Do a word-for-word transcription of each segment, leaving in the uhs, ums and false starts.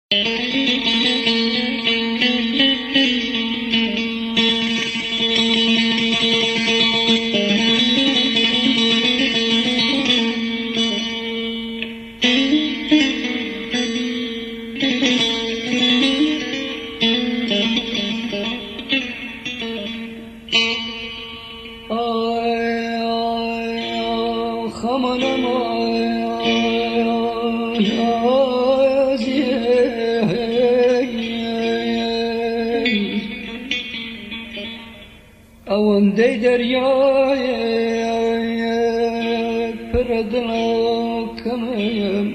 اونده دریای پردناکم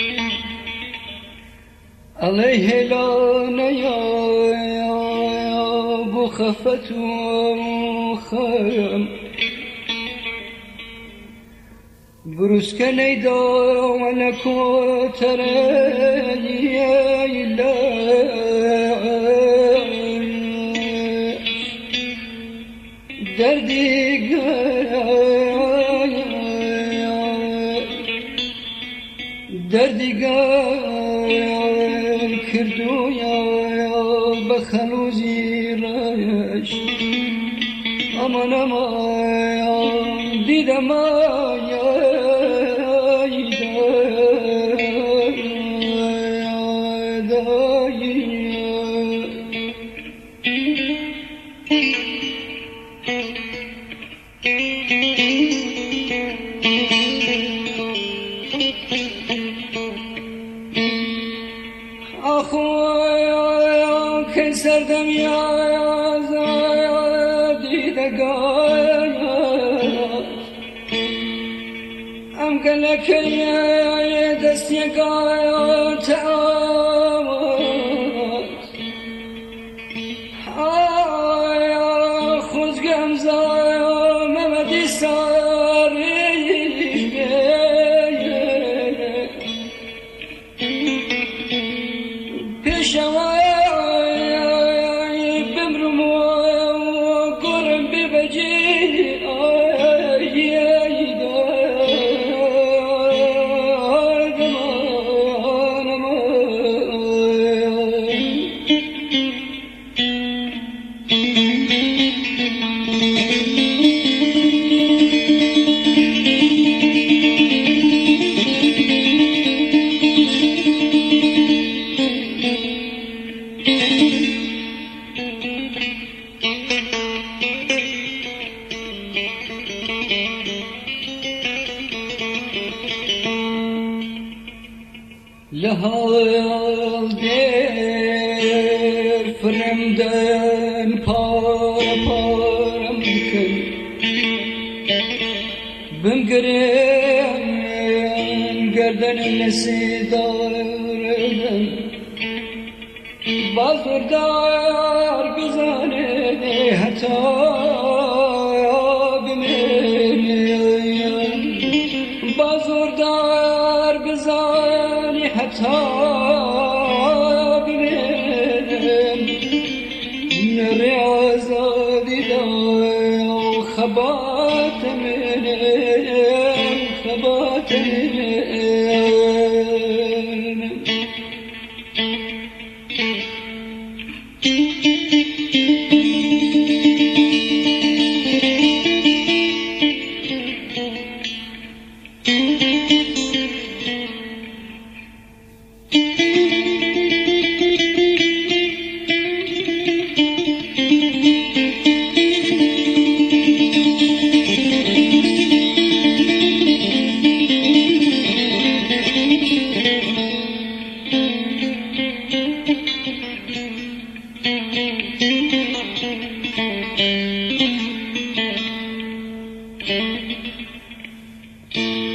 علیه لانیا بخفت و خیم بروز که نیدا و نکو ترهی دردی دردی کردو یا بخلوزی رایش امان امان دیدم که سردم یاد دیدگاه ام گلکه دست یگاه تعامد خوز گمزا ممدی ساری پیشم لحال در فرمدن پار پارم کن بمگرم گردن نسیدارم بازوردار بزانه حتی بمیم بازوردار بزانه حتی بمیم نری آزادی دار خبات منم خبات منم Thank you.